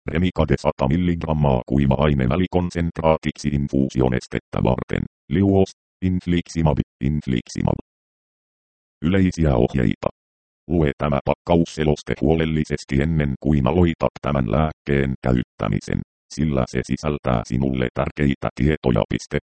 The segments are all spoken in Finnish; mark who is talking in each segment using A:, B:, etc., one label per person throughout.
A: Remicade 100 mg kuiva-aine välikonsentraatiksi infuusionestettä varten. Liuos, infliximab. Yleisiä ohjeita. Lue tämä pakkausseloste huolellisesti ennen kuin aloitat tämän lääkkeen käyttämisen, sillä se sisältää sinulle tärkeitä tietoja.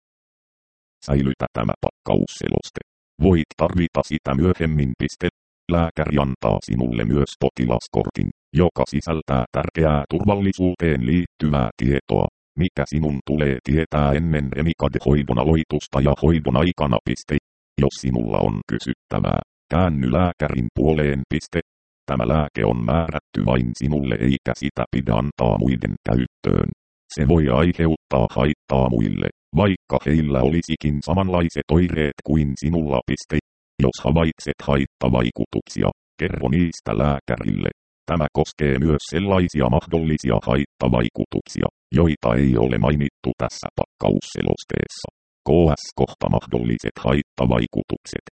A: Säilytä tämä pakkausseloste. Voit tarvita sitä myöhemmin. Lääkäri antaa sinulle myös potilaskortin, joka sisältää tärkeää turvallisuuteen liittyvää tietoa, mikä sinun tulee tietää ennen Remicade-hoidon aloitusta ja hoidon aikana. Jos sinulla on kysyttävää, käänny lääkärin puoleen. Tämä lääke on määrätty vain sinulle eikä sitä pidä antaa muiden käyttöön. Se voi aiheuttaa haittaa muille, vaikka heillä olisikin samanlaiset oireet kuin sinulla. Jos havaitset haittavaikutuksia, kerro niistä lääkärille. Tämä koskee myös sellaisia mahdollisia haittavaikutuksia, joita ei ole mainittu tässä pakkausselosteessa. KS-kohta mahdolliset haittavaikutukset.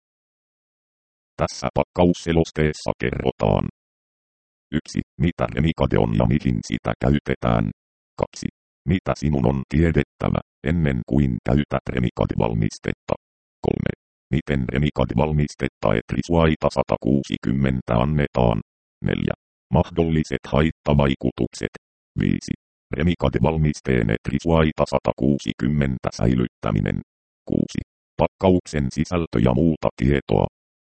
A: Tässä pakkausselosteessa kerrotaan: 1. Mitä Remicade on ja mihin sitä käytetään. 2. Mitä sinun on tiedettävä ennen kuin käytät Remicade-valmistetta. 3. Miten Remicade-valmistetta Etrisuaita 160 annetaan. 4. Mahdolliset haittavaikutukset. 5. Remicade-valmisteen Etrisuaita 160 säilyttäminen. 6. Pakkauksen sisältö ja muuta tietoa.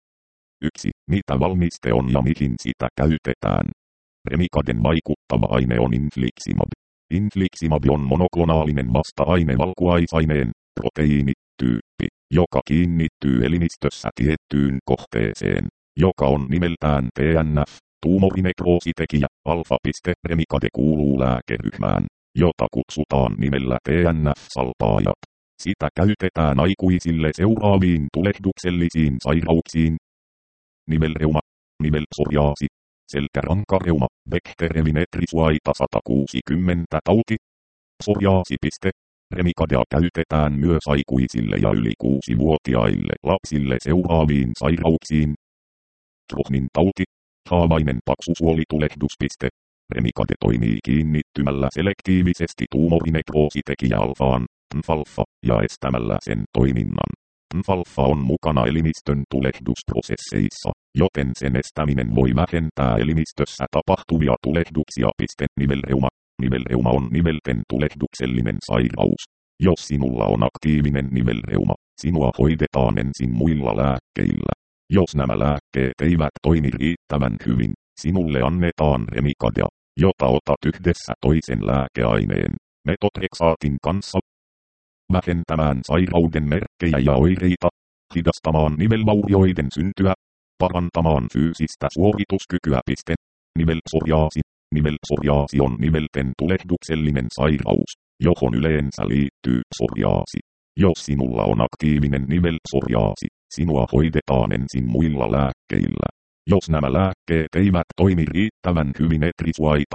A: 1. Mitä valmiste on ja mihin sitä käytetään. Remicaden vaikuttava aine on infliximab. Infliximab on monoklonaalinen vasta-aine valkuaisaineen, proteiinityyppi, joka kiinnittyy elimistössä tiettyyn kohteeseen, joka on nimeltään TNF, tuumorinekroositekijä, alfa. Remicade kuuluu lääkeryhmään, jota kutsutaan nimellä TNF-salpaajat. Sitä käytetään aikuisille seuraaviin tulehduksellisiin sairauksiin: nivelreuma, nivelpsoriaasi, selkärankareuma, Bechtereuvin Etrisuaita 160 tauti, psoriaasi. Remicadea käytetään myös aikuisille ja yli 6-vuotiaille lapsille seuraaviin sairauksiin: Crohnin tauti, haavainen paksusuolitulehdus. Remicade toimii kiinnittymällä selektiivisesti tuumorinekroositekijä alfaan, TNF-alfa, ja estämällä sen toiminnan. TNF-alfa on mukana elimistön tulehdusprosesseissa, joten sen estäminen voi vähentää elimistössä tapahtuvia tulehduksia. Nivelreuma. Nivelreuma on nivelten tulehduksellinen sairaus. Jos sinulla on aktiivinen nivelreuma, sinua hoidetaan ensin muilla lääkkeillä. Jos nämä lääkkeet eivät toimi riittävän hyvin, sinulle annetaan Remicadea, jota otat yhdessä toisen lääkeaineen, metotrexaatin kanssa, vähentämään sairauden merkkejä ja oireita, hidastamaan nivelvaurioiden syntyä, parantamaan fyysistä suorituskykyä. Nivelpsoriaasi. Nivelpsoriaasi on nivelten tulehduksellinen sairaus, johon yleensä liittyy psoriaasi. Jos sinulla on aktiivinen nivelpsoriaasi, sinua hoidetaan ensin muilla lääkkeillä. Jos nämä lääkkeet eivät toimi riittävän hyvin, Etrisuaita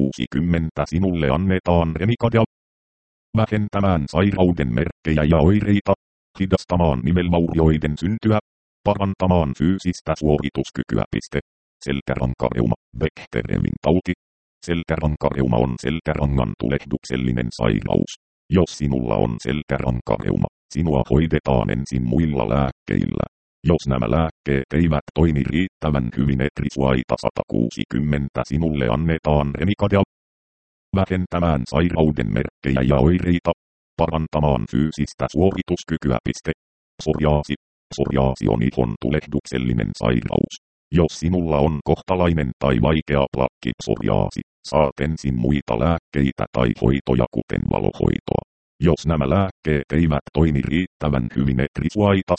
A: 160 sinulle annetaan Remicadea, vähentämään sairauden merkkejä ja oireita, hidastamaan nivelvaurioiden syntyä, parantamaan fyysistä suorituskykyä. Selkärankareuma, Bechtereuvin tauti. Selkärankareuma on selkärangan tulehduksellinen sairaus. Jos sinulla on selkärankareuma, sinua hoidetaan ensin muilla lääkkeillä. Jos nämä lääkkeet eivät toimi riittävän hyvin, Etrisuaita 160 sinulle annetaan Remicadea, vähentämään sairauden merkkejä ja oireita, parantamaan fyysistä suorituskykyä. Psoriaasi. Psoriaasi on ihon tulehduksellinen sairaus. Jos sinulla on kohtalainen tai vaikea plakkipsoriaasi, saat ensin muita lääkkeitä tai hoitoja kuten valohoitoa. Jos nämä lääkkeet eivät toimi riittävän hyvin, Etrisuaita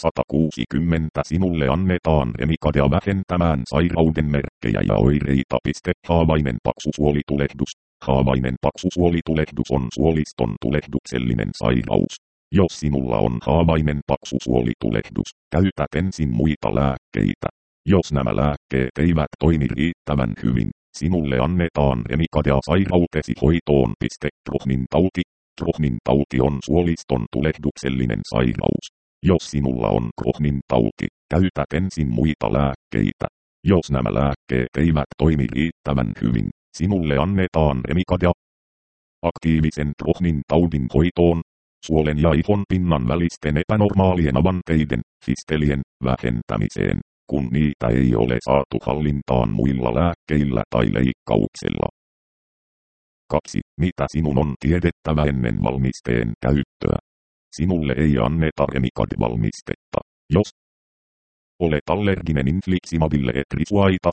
A: 160 sinulle annetaan Remicadea vähentämään sairauden merkkejä ja oireita. Haavainen paksusuolitulehdus. Haavainen paksusuolitulehdus on suoliston tulehduksellinen sairaus. Jos sinulla on haavainen paksusuolitulehdus, käytät ensin muita lääkkeitä. Jos nämä lääkkeet eivät toimi riittävän hyvin, sinulle annetaan Remicadea sairautesi hoitoon. Crohnin tauti. Crohnin tauti on suoliston tulehduksellinen sairaus. Jos sinulla on Crohnin tauti, käytät ensin muita lääkkeitä. Jos nämä lääkkeet eivät toimi riittävän hyvin, Sinulle annetaan Remicadea aktiivisen Crohnin taudin hoitoon, suolen ja ihon pinnan välisten epänormaalien avanteiden, fistelien, vähentämiseen, kun niitä ei ole saatu hallintaan muilla lääkkeillä tai leikkauksella. 2. Mitä sinun on tiedettävä ennen valmisteen käyttöä? Sinulle ei anneta Remicade-valmistetta, jos olet allerginen infliximabille etrisuaita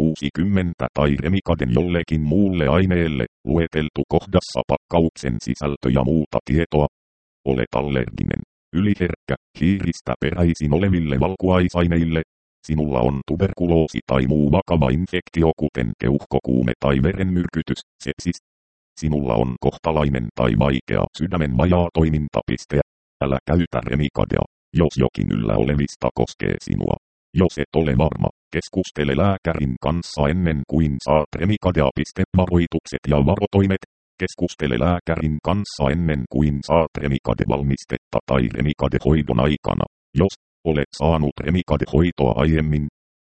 A: 160 tai Remicaden jollekin muulle aineelle, lueteltu kohdassa pakkauksen sisältö ja muuta tietoa. Olet allerginen, yliherkkä, hiiristä peräisin oleville valkuaisaineille. Sinulla on tuberkuloosi tai muu vakava infektio kuten keuhkokuume tai verenmyrkytys, sepsis. Sinulla on kohtalainen tai vaikea sydämen vajaatoimintapiste. Älä käytä Remicadea, jos jokin yllä olevista koskee sinua. Jos et ole varma, keskustele lääkärin kanssa ennen kuin saat Remicadea. Varoitukset ja varotoimet. Keskustele lääkärin kanssa ennen kuin saat Remicade-valmistetta tai Remicade-hoidon aikana. Jos olet saanut Remicade-hoitoa aiemmin,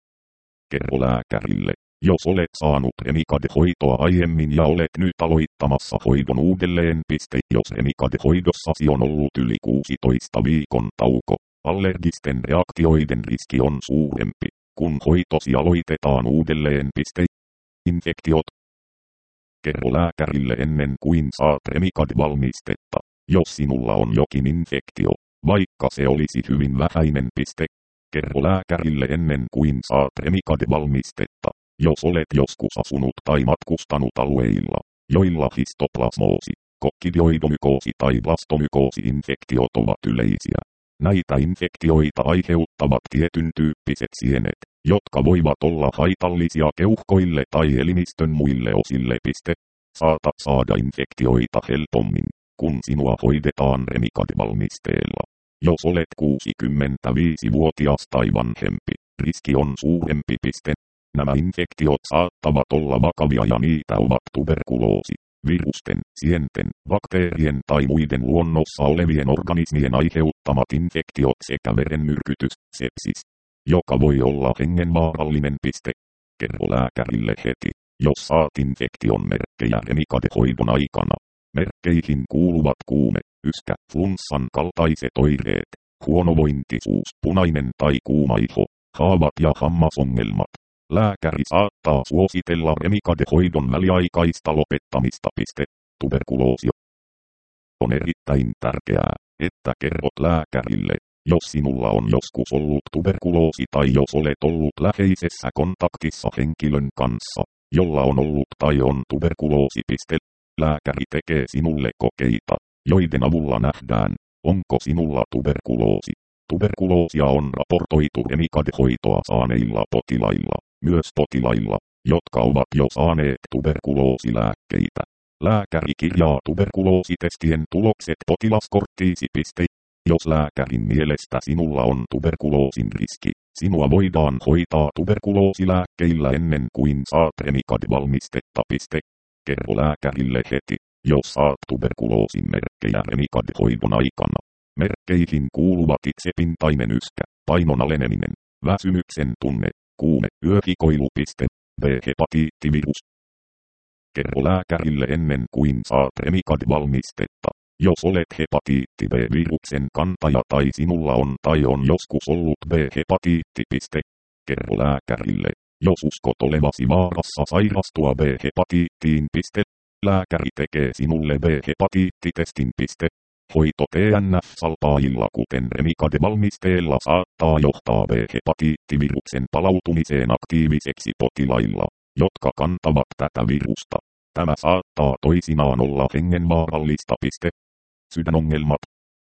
A: kerro lääkärille. Jos olet saanut Remicade-hoitoa aiemmin ja olet nyt aloittamassa hoidon uudelleen. Jos Remicade-hoidossasi on ollut yli 16 viikon tauko, allergisten reaktioiden riski on suurempi, kun hoitosi aloitetaan uudelleen. Infektiot. Kerro lääkärille ennen kuin saat Remicade-valmistetta, jos sinulla on jokin infektio, vaikka se olisi hyvin vähäinen. Kerro lääkärille ennen kuin saat Remicade-valmistetta, jos olet joskus asunut tai matkustanut alueilla, joilla histoplasmoosi, kokkidioidomykoosi tai blastomykoosi-infektiot ovat yleisiä. Näitä infektioita aiheuttavat tietyn tyyppiset sienet, jotka voivat olla haitallisia keuhkoille tai elimistön muille osille. Saatat saada infektioita helpommin, kun sinua hoidetaan Remicade-valmisteella. Jos olet 65-vuotias tai vanhempi, riski on suurempi. Nämä infektiot saattavat olla vakavia ja niitä ovat tuberkuloosi, virusten, sienten, bakteerien tai muiden luonnossa olevien organismien aiheuttamat infektiot sekä verenmyrkytys, sepsis, joka voi olla hengenvaarallinen. Kerro lääkärille heti, jos saat infektion merkkejä Remicade-hoidon aikana. Merkkeihin kuuluvat kuume, yskä, flunssan kaltaiset oireet, huonovointisuus, punainen tai kuuma iho, haavat ja hammasongelmat. Lääkäri saattaa suositella Remicade-hoidon väliaikaista lopettamista. Tuberkuloosi. On erittäin tärkeää, että kerrot lääkärille, jos sinulla on joskus ollut tuberkuloosi tai jos olet ollut läheisessä kontaktissa henkilön kanssa, jolla on ollut tai on tuberkuloosi. Lääkäri tekee sinulle kokeita, joiden avulla nähdään, onko sinulla tuberkuloosi. Tuberkuloosia on raportoitu Remicade-hoitoa saaneilla potilailla, myös potilailla, jotka ovat jo saaneet tuberkuloosilääkkeitä. Lääkäri kirjaa tuberkuloositestien tulokset potilaskorttiisi. Jos lääkärin mielestä sinulla on tuberkuloosin riski, sinua voidaan hoitaa tuberkuloosilääkkeillä ennen kuin saat Remicade-valmistetta. Kerro lääkärille heti, jos saat tuberkuloosin merkkejä Remicade-hoidon aikana. Merkkeihin kuuluvat itsepintainen yskä, painon aleneminen, väsymyksen tunne, kuume, yöhikoilu. B-hepatiittivirus. Kerro lääkärille ennen kuin saat Remicade-valmistetta. Jos olet hepatiitti B-viruksen kantaja tai sinulla on tai on joskus ollut B-hepatiitti. Kerro lääkärille, jos uskot olevasi vaarassa sairastua B-hepatiittiin. Lääkäri tekee sinulle B-hepatiittitestin. Hoito TNF-salpaajilla kuten Remicade-valmisteella saattaa johtaa B-hepatiittiviruksen palautumiseen aktiiviseksi potilailla, jotka kantavat tätä virusta. Tämä saattaa toisinaan olla hengenvaarallista. Sydänongelmat.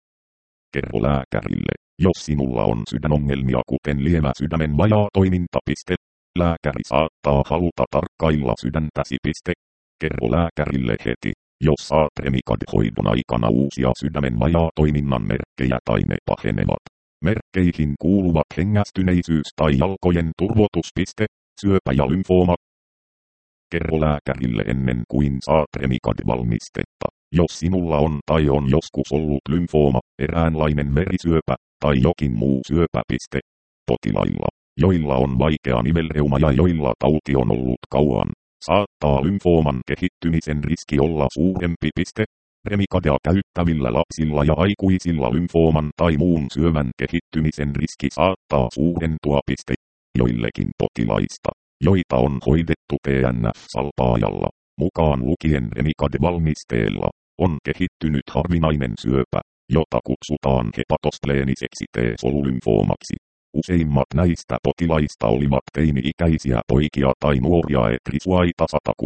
A: Kerro lääkärille, jos sinulla on sydänongelmia kuten lievä sydämen vajaatoiminta. Lääkäri saattaa haluta tarkkailla sydäntäsi. Kerro lääkärille heti, jos saat Remicade-hoidon aikana uusia sydämen vajaatoiminnan merkkejä tai ne pahenevat. Merkkeihin kuuluvat hengästyneisyys tai jalkojen turvotus. Syöpä ja lymfooma. Kerro lääkärille ennen kuin saat Remicade-valmistetta, jos sinulla on tai on joskus ollut lymfooma, eräänlainen verisyöpä tai jokin muu syöpä. Potilailla, joilla on vaikea nivelreuma ja joilla tauti on ollut kauan, saattaa lymfooman kehittymisen riski olla suurempi. Remicadea käyttävillä lapsilla ja aikuisilla lymfooman tai muun syövän kehittymisen riski saattaa suurentua. Joillekin potilaista, joita on hoidettu TNF-salpaajalla, mukaan lukien Remicade-valmisteella, on kehittynyt harvinainen syöpä, jota kutsutaan hepatospleeniseksi T-solulymfoomaksi. Useimmat näistä potilaista olivat teini-ikäisiä poikia tai nuoria etrisuaita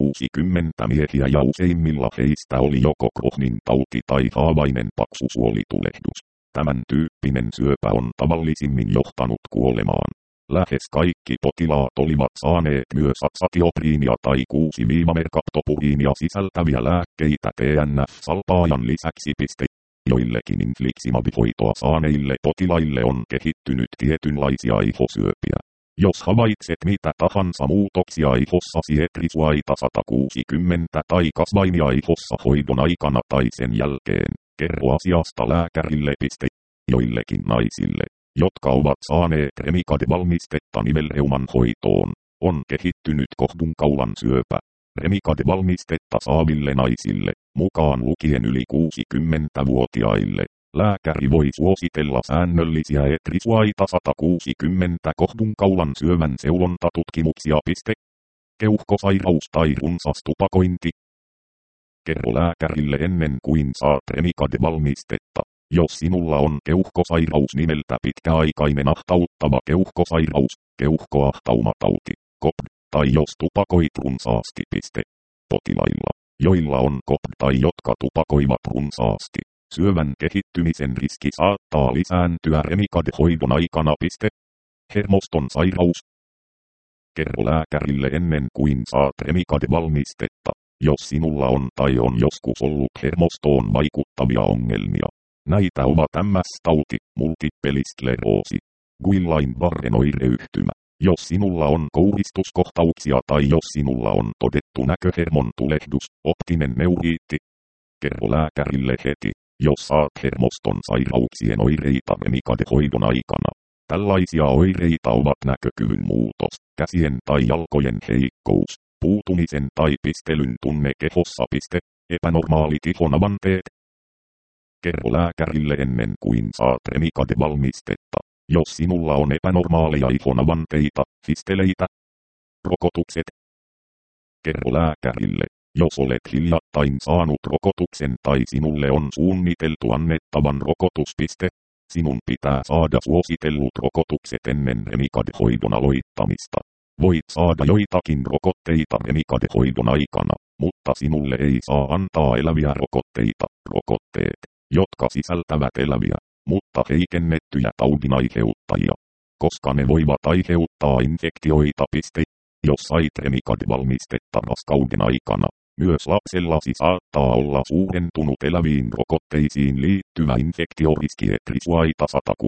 A: 160 miehiä ja useimmilla heistä oli joko Crohnin tauti tai haavainen paksusuolitulehdus. Tämän tyyppinen syöpä on tavallisimmin johtanut kuolemaan. Lähes kaikki potilaat olivat saaneet myös atsatiopriinia tai 6-merkaptopuriinia sisältäviä lääkkeitä TNF-salpaajan lisäksi. Joillekin infliximab-hoitoa saaneille potilaille on kehittynyt tietynlaisia ihosyöpiä. Jos havaitset mitä tahansa muutoksia ihossasi etrisuaita 160 tai kasvainia ihossa hoidon aikana tai sen jälkeen, kerro asiasta lääkärille. Joillekin naisille, jotka ovat saaneet Remicade-valmistetta nivelreuman hoitoon, on kehittynyt kohdunkaulan syöpä. Remicade-valmistetta saaville naisille, mukaan lukien yli 60-vuotiaille, lääkäri voi suositella säännöllisiä etrisuaita 160 kohdunkaulan syövän seulontatutkimuksia. Keuhkosairaus tai runsas tupakointi. Kerro lääkärille ennen kuin saat Remicade-valmistetta. Jos sinulla on keuhkosairaus nimeltä pitkäaikainen ahtauttava keuhkosairaus, keuhkoahtaumatauti, COPD, tai jos tupakoit runsaasti. Potilailla, joilla on COPD tai jotka tupakoivat runsaasti, syövän kehittymisen riski saattaa lisääntyä Remicade-hoidon aikana. Hermoston sairaus. Kerro lääkärille ennen kuin saat Remicade-valmistetta, jos sinulla on tai on joskus ollut hermostoon vaikuttavia ongelmia. Näitä ovat MS-tauti, multippeliskleroosi, Guillain-Barrén oireyhtymä. Jos sinulla on kouristuskohtauksia tai jos sinulla on todettu näköhermon tulehdus, optinen neuriitti. Kerro lääkärille heti, jos saat hermoston sairauksien oireita Remicade-hoidon aikana. Tällaisia oireita ovat näkökyvyn muutos, käsien tai jalkojen heikkous, puutumisen tai pistelyn tunne kehossa. Epänormaalit ihonavanteet. Kerro lääkärille ennen kuin saat Remicade-valmistetta. Jos sinulla on epänormaaleja ihonavanteita, fisteleitä. Rokotukset. Kerro lääkärille, jos olet hiljattain saanut rokotuksen tai sinulle on suunniteltu annettavan rokotus. Sinun pitää saada suositellut rokotukset ennen Remicade-hoidon aloittamista. Voit saada joitakin rokotteita Remicade-hoidon aikana, mutta sinulle ei saa antaa eläviä rokotteita. Rokotteet, jotka sisältävät eläviä, mutta heikennettyjä taudinaiheuttajia, koska ne voivat aiheuttaa infektioita. Jos sait Remicade-valmistetta raskauden aikana, myös lapsellasi saattaa olla suurentunut eläviin rokotteisiin liittyvä infektioriski etrisuaita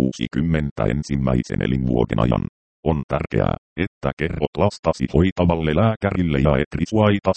A: 160 ensimmäisen elinvuoden ajan. On tärkeää, että kerrot lastasi hoitavalle lääkärille ja etrisuaita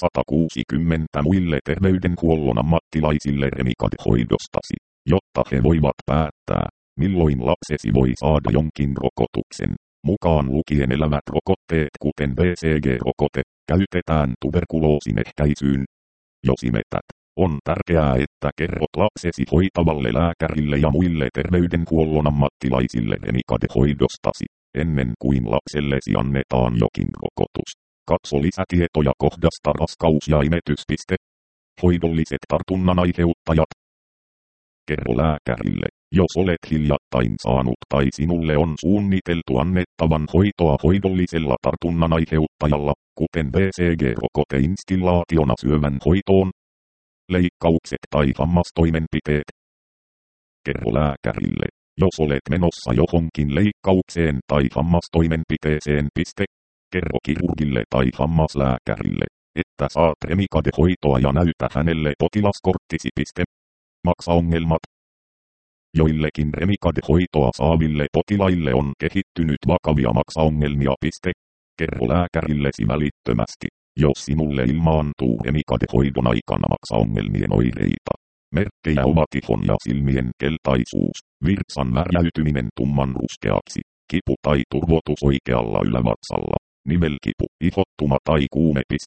A: 160 muille terveydenhuollon ammattilaisille Remicade-hoidostasi, jotta he voivat päättää, milloin lapsesi voi saada jonkin rokotuksen. Mukaan lukien elävät rokotteet kuten BCG-rokote, käytetään tuberkuloosin ehkäisyyn. Jos imetät, on tärkeää, että kerrot lapsesi hoitavalle lääkärille ja muille terveydenhuollon ammattilaisille Remicade-hoidostasi, ennen kuin lapsellesi annetaan jokin rokotus. Katso lisätietoja kohdasta raskaus ja imetys. Hoidolliset tartunnan aiheuttajat. Kerro lääkärille, jos olet hiljattain saanut tai sinulle on suunniteltu annettavan hoitoa hoidollisella tartunnan aiheuttajalla, kuten BCG-rokoteinstillaationa syövän hoitoon. Leikkaukset tai hammastoimenpiteet. Kerro lääkärille, jos olet menossa johonkin leikkaukseen tai hammastoimenpiteeseen. Kerro kirurgille tai hammaslääkärille, että saat Remicade-hoitoa ja näytä hänelle potilaskorttisi. Maksaongelmat. Joillekin Remicade-hoitoa saaville potilaille on kehittynyt vakavia maksaongelmia. Kerro lääkärillesi välittömästi, jos sinulle ilmaantuu Remicade-hoidon aikana maksaongelmien oireita. Merkkejä ovat ihon ja silmien keltaisuus, virtsan värjäytyminen tumman ruskeaksi, kipu tai turvotus oikealla ylävatsalla, nivelkipu, ihottuma tai kuume.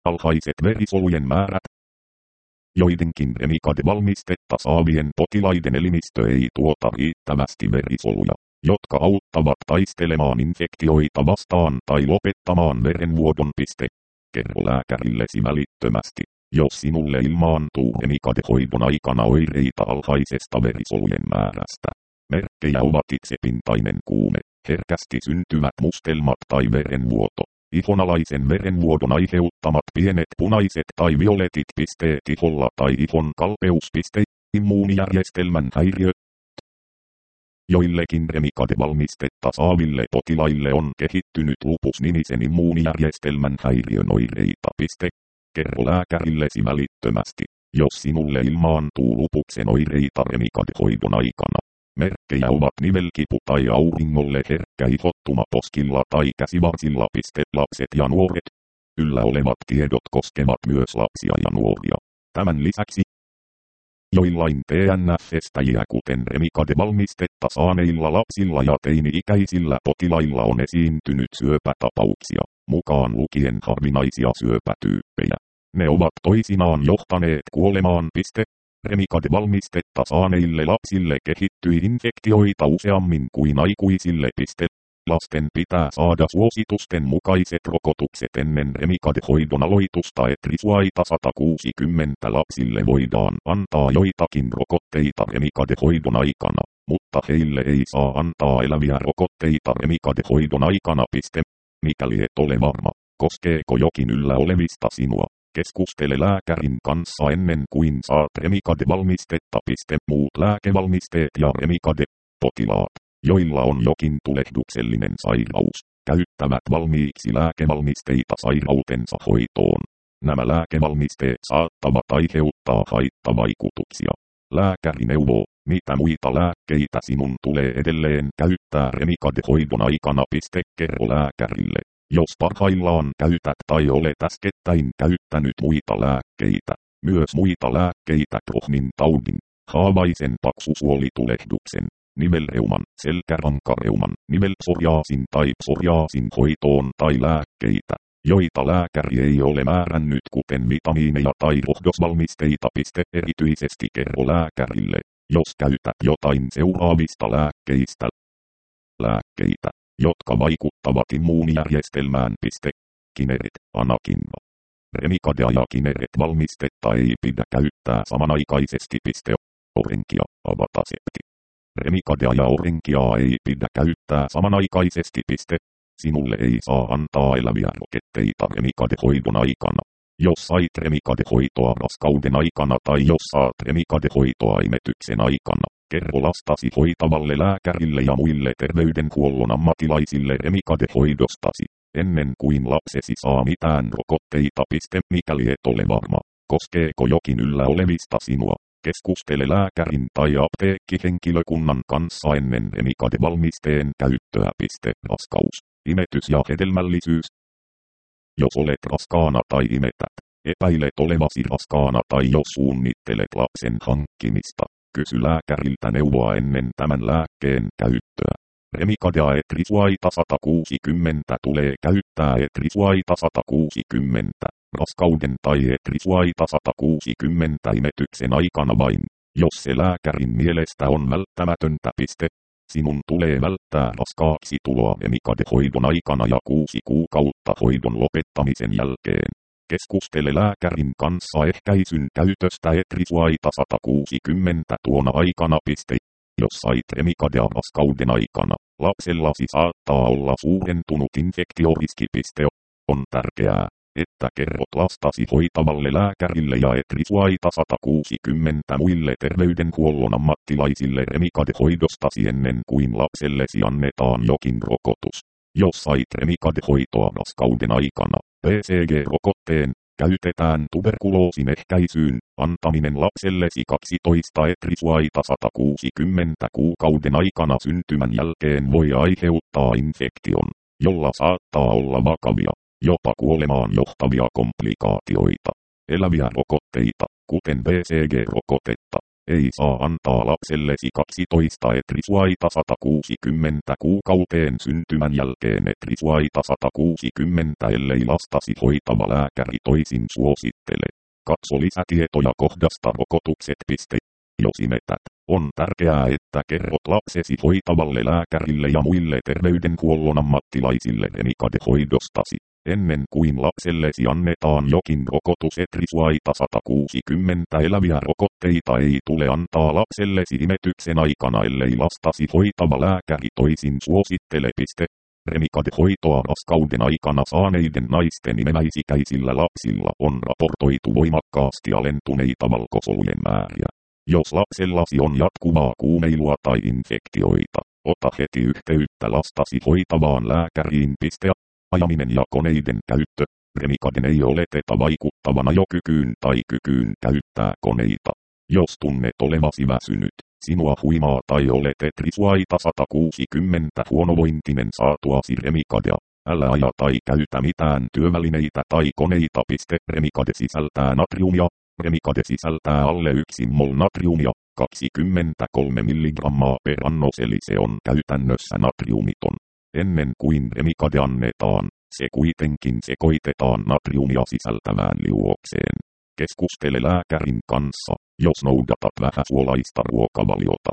A: alhaiset verisolujen määrät. Joidenkin Remicade-valmistetta saavien potilaiden elimistö ei tuota riittävästi verisoluja, jotka auttavat taistelemaan infektioita vastaan tai lopettamaan verenvuodon. Kerro lääkärillesi välittömästi, jos sinulle ilmaantuu Remicade-hoidon aikana oireita alhaisesta verisolujen määrästä. Merkkejä ovat itsepintainen kuume, herkästi syntyvät mustelmat tai verenvuoto, ihonalaisen verenvuodon aiheuttamat pienet punaiset tai violetit pisteet iholla tai ihon kalpeus. Immuunijärjestelmän häiriö. Joillekin Remicade-valmistetta saaville potilaille on kehittynyt lupus-nimisen immuunijärjestelmän häiriön oireita. Kerro lääkärillesi välittömästi, jos sinulle ilmaantuu lupuksen oireita Remicade-hoidon aikana. Merkkejä ovat nivelkipu tai auringolle herkkä ihottuma poskilla tai käsivarsilla. Lapset ja nuoret. Yllä olevat tiedot koskevat myös lapsia ja nuoria. Tämän lisäksi joillain TNF-estäjiä kuten Remicade-valmistetta saaneilla lapsilla ja teini-ikäisillä potilailla on esiintynyt syöpätapauksia, mukaan lukien harvinaisia syöpätyyppejä. Ne ovat toisinaan johtaneet kuolemaan. Remicade-valmistetta saaneille lapsille kehittyi infektioita useammin kuin aikuisille. Lasten pitää saada suositusten mukaiset rokotukset ennen Remicade-hoidon aloitusta. Etrisuaita 160 lapsille voidaan antaa joitakin rokotteita Remicade-hoidon aikana, mutta heille ei saa antaa eläviä rokotteita Remicade-hoidon aikana. Mikäli et ole varma, koskeeko jokin yllä olevista sinua, keskustele lääkärin kanssa ennen kuin saat Remicade-valmistetta. Muut lääkevalmisteet ja Remicade-potilaat, joilla on jokin tulehduksellinen sairaus, käyttävät valmiiksi lääkevalmisteita sairautensa hoitoon. Nämä lääkevalmisteet saattavat aiheuttaa haittavaikutuksia. Lääkäri neuvoo, mitä muita lääkkeitä sinun tulee edelleen käyttää Remicade-hoidon aikana. Kerro lääkärille, jos parhaillaan käytät tai olet äskettäin käyttänyt muita lääkkeitä. Myös muita lääkkeitä Crohnin taudin, haavaisen paksusuolitulehduksen, nivelreuman, selkärankareuman, nivelpsoriaasin tai psoriaasin hoitoon tai lääkkeitä, joita lääkäri ei ole määrännyt kuten vitamiineja tai rohdosvalmisteita. Erityisesti kerro lääkärille, jos käytät jotain seuraavista lääkkeistä. Lääkkeitä, jotka vaikuttavat immuunijärjestelmään. Kineret, anakinra. Remicadea ja Kineret-valmistetta ei pidä käyttää samanaikaisesti. Orenkia, avatasepti. Remicadea ja Orenkiaa ei pidä käyttää samanaikaisesti. Sinulle ei saa antaa eläviä rokotteita Remicade-hoidon aikana. Jos sait Remicade-hoitoa raskauden aikana tai jos saat Remicade-hoitoa imetyksen aikana, kerro lastasi hoitavalle lääkärille ja muille terveydenhuollon ammattilaisille Remicade-hoidostasi, ennen kuin lapsesi saa mitään rokotteita. Mikäli et ole varma, koskeeko jokin yllä olevista sinua, keskustele lääkärin tai apteekkihenkilökunnan kanssa ennen Remicade-valmisteen käyttöä. Raskaus, imetys ja hedelmällisyys. Jos olet raskaana tai imetät, epäilet olevasi raskaana tai jos suunnittelet lapsen hankkimista, kysy lääkäriltä neuvoa ennen tämän lääkkeen käyttöä. Remicadea Etrisuaita 160 tulee käyttää Etrisuaita 160, raskauden tai Etrisuaita 160 imetyksen aikana vain, jos se lääkärin mielestä on välttämätöntä. Sinun tulee välttää raskaaksi tuloa Remicade-hoidon aikana ja 6 kuukautta hoidon lopettamisen jälkeen. Keskustele lääkärin kanssa ehkäisyn käytöstä Etrisuaita 160 tuona aikana. Jos sait Remicadea raskauden aikana, lapsellasi saattaa olla suurentunut infektioriski. On tärkeää, että kerrot lastasi hoitavalle lääkärille ja Etrisuaita 160 muille terveydenhuollon ammattilaisille Remicade-hoidostasi ennen kuin lapsellesi annetaan jokin rokotus. Jos sait Remicade-hoitoa raskauden aikana, BCG-rokotteen käytetään tuberkuloosin ehkäisyyn, antaminen lapsellesi 12 Etrisuaita 160 kuukauden aikana syntymän jälkeen voi aiheuttaa infektion, jolla saattaa olla vakavia, jopa kuolemaan johtavia komplikaatioita. Eläviä rokotteita, kuten BCG-rokotetta, Ei saa antaa lapsellesi 12 etrisuaita 160 kuukauteen syntymän jälkeen etrisuaita 160, ellei lastasi hoitava lääkäri toisin suosittele. Katso lisätietoja kohdasta rokotukset. Jos imetät, on tärkeää, että kerrot lapsesi hoitavalle lääkärille ja muille terveydenhuollon ammattilaisille Remicade-hoidostasi. Ennen kuin lapsellesi annetaan jokin rokotus etrisuaita 160 eläviä rokotteita ei tule antaa lapsellesi imetyksen aikana, ellei lastasi hoitava lääkäri toisin suosittele. Remicade-hoitoa raskauden aikana saaneiden naisten imemäisikäisillä lapsilla on raportoitu voimakkaasti alentuneita valkosolujen määriä. Jos lapsellasi on jatkuvaa kuumeilua tai infektioita, ota heti yhteyttä lastasi hoitavaan lääkäriin. Ajaminen ja koneiden käyttö. Remicaden ei oleteta vaikuttavana jo kykyyn tai kykyyn käyttää koneita. Jos tunnet olevasi väsynyt, sinua huimaa tai olet etrisuaita 160 huonovointinen saatuasi Remicadea, älä aja tai käytä mitään työvälineitä tai koneita. Remicade sisältää natriumia. Remicade sisältää alle 1 mol natriumia, 23 mg per annos, eli se on käytännössä natriumiton. Ennen kuin Remicade annetaan, se kuitenkin sekoitetaan natriumia sisältävään liuokseen. Keskustele lääkärin kanssa, jos noudatat vähäsuolaista ruokavaliota.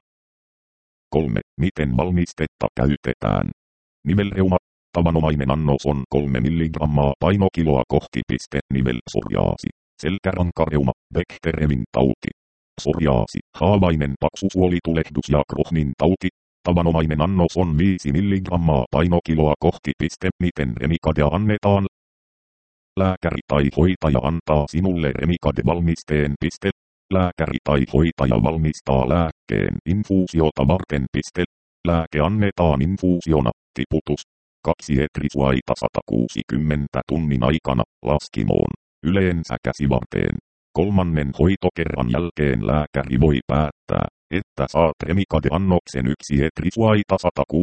A: 3. Miten valmistetta käytetään? Nivelreuma. Tavanomainen annos on 3 mg painokiloa kohti. Nivelpsoriaasi. Selkärankareuma. Bechteremin tauti. Psoriaasi. Haavainen paksusuolitulehdus ja Crohnin tauti. Tavanomainen annos on 5 mg painokiloa kohti. Miten Remicadea annetaan? Lääkäri tai hoitaja antaa sinulle Remicade-valmisteen. Lääkäri tai hoitaja valmistaa lääkkeen infuusiota varten. Lääke annetaan infuusiona, tiputus. 2 etrisuaita 160 tunnin aikana, laskimoon, yleensä käsivarteen. 3. hoitokerran jälkeen lääkäri voi päättää, että saat Remicade-annoksen 1 etrisuaita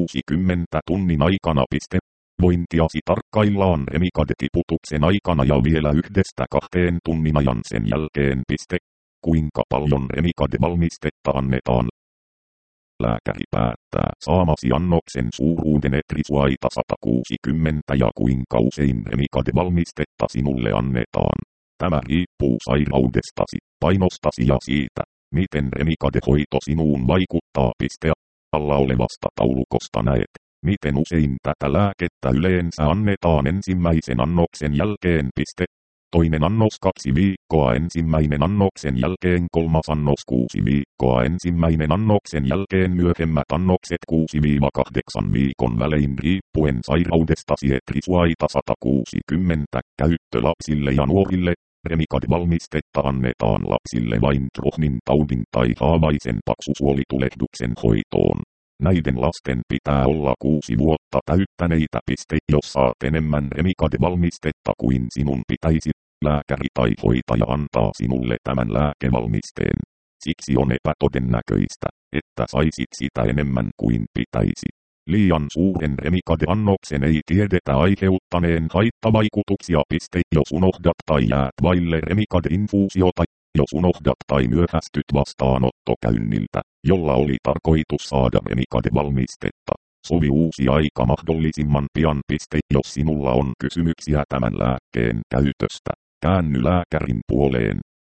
A: 160 tunnin aikana. Vointiasi tarkkaillaan Remicade-tiputuksen aikana ja vielä 1–2 tunnin ajan sen jälkeen. Kuinka paljon Remicade-valmistetta annetaan? Lääkäri päättää saamasi annoksen suuruuden etrisuaita 160 ja kuinka usein Remicade-valmistetta sinulle annetaan. Tämä riippuu sairaudestasi, painostasi ja siitä, miten Remicade-hoito sinuun vaikuttaa. Alla olevasta taulukosta näet, miten usein tätä lääkettä yleensä annetaan ensimmäisen annoksen jälkeen. Toinen annos 2 viikkoa ensimmäinen annoksen jälkeen, 3. annos 6 viikkoa ensimmäinen annoksen jälkeen, myöhemmät annokset 6–8 viikon välein riippuen sairaudestasi. Etrisuaita 160 käyttö lapsille ja nuorille. Remicade-valmistetta annetaan lapsille vain Crohnin taudin tai haavaisen paksusuolitulehduksen hoitoon. Näiden lasten pitää olla 6 vuotta täyttäneitä. Jos saat enemmän Remicade-valmistetta kuin sinun pitäisi, lääkäri tai hoitaja antaa sinulle tämän lääkevalmisteen. Siksi on epätodennäköistä, että saisit sitä enemmän kuin pitäisi. Liian suuren Remicade-annoksen ei tiedetä aiheuttaneen haittavaikutuksia. Jos unohdat tai jäät vaille Remicade-infuusiota, jos unohdat tai myöhästyt vastaanottokäynniltä, jolla oli tarkoitus saada Remicade-valmistetta, sovi uusi aika mahdollisimman pian. Jos sinulla on kysymyksiä tämän lääkkeen käytöstä, käänny lääkärin puoleen.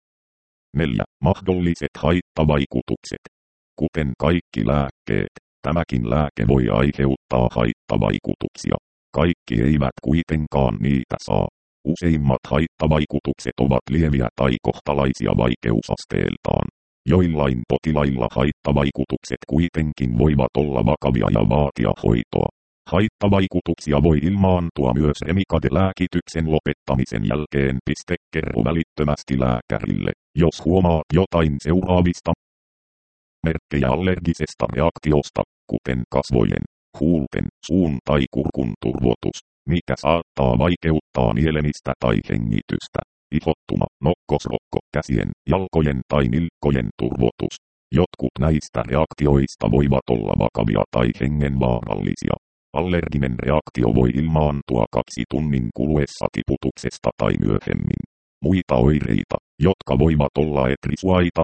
A: 4. Mahdolliset haittavaikutukset. Kuten kaikki lääkkeet, tämäkin lääke voi aiheuttaa haittavaikutuksia. Kaikki eivät kuitenkaan niitä saa. Useimmat haittavaikutukset ovat lieviä tai kohtalaisia vaikeusasteeltaan. Joillain potilailla haittavaikutukset kuitenkin voivat olla vakavia ja vaatia hoitoa. Haittavaikutuksia voi ilmaantua myös Remicade-lääkityksen lopettamisen jälkeen. Kerro välittömästi lääkärille, jos huomaat jotain seuraavista merkkejä allergisesta reaktiosta, kuten kasvojen, huulten, suun tai kurkun turvotus, mikä saattaa vaikeuttaa nielemistä tai hengitystä. Ihottuma, nokkosrokko, käsien, jalkojen tai nilkkojen turvotus. Jotkut näistä reaktioista voivat olla vakavia tai hengenvaarallisia. Allerginen reaktio voi ilmaantua 2 tunnin kuluessa tiputuksesta tai myöhemmin. Muita oireita, jotka voivat olla etrisuaita